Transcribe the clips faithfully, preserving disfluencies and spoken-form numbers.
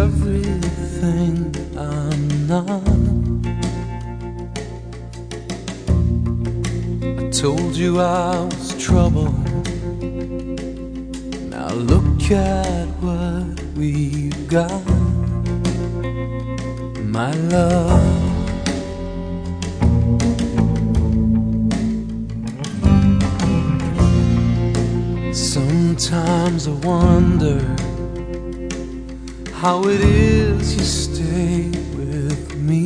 everything I'm not. I told you I was trouble. Now look at what we've got, my love. Sometimes I wonder how it is you stay with me,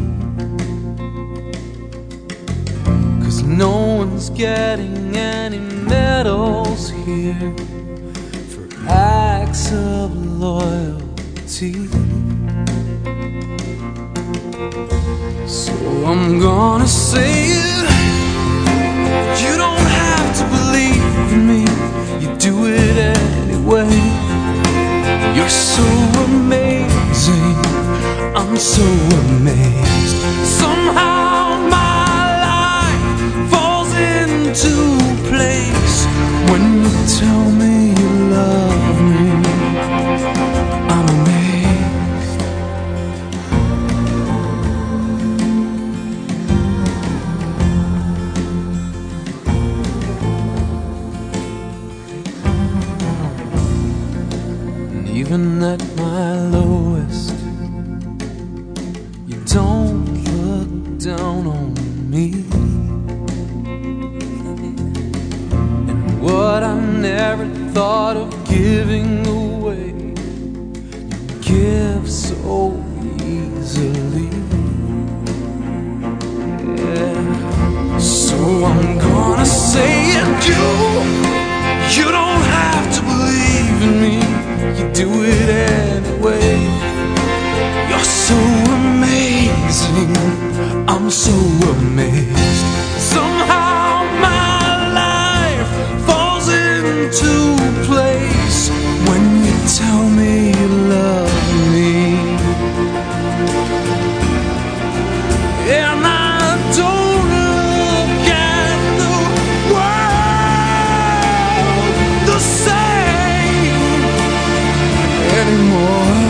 'cause no one's getting any medals here for acts of loyalty. So I'm gonna say it. You don't have to believe in me, you do it anyway. You're so amazing, I'm so amazed. Somehow my life falls into place when you tell me you love me. I'm amazed. And even at my lowest, you don't look down on me. And what I never thought of giving away, you give so easily. Yeah. So I'm gonna say it, you, you don't have to believe in me, you do it anyway. You're so amazing, I'm so amazed. Somehow my life falls into place when you tell me you love me. And I don't look at the world the same anymore.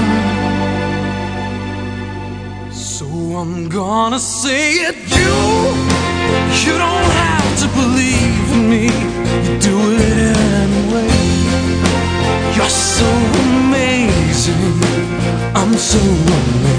So I'm gonna say it, you, you don't have to believe in me, you do it anyway. You're so amazing, I'm so amazed.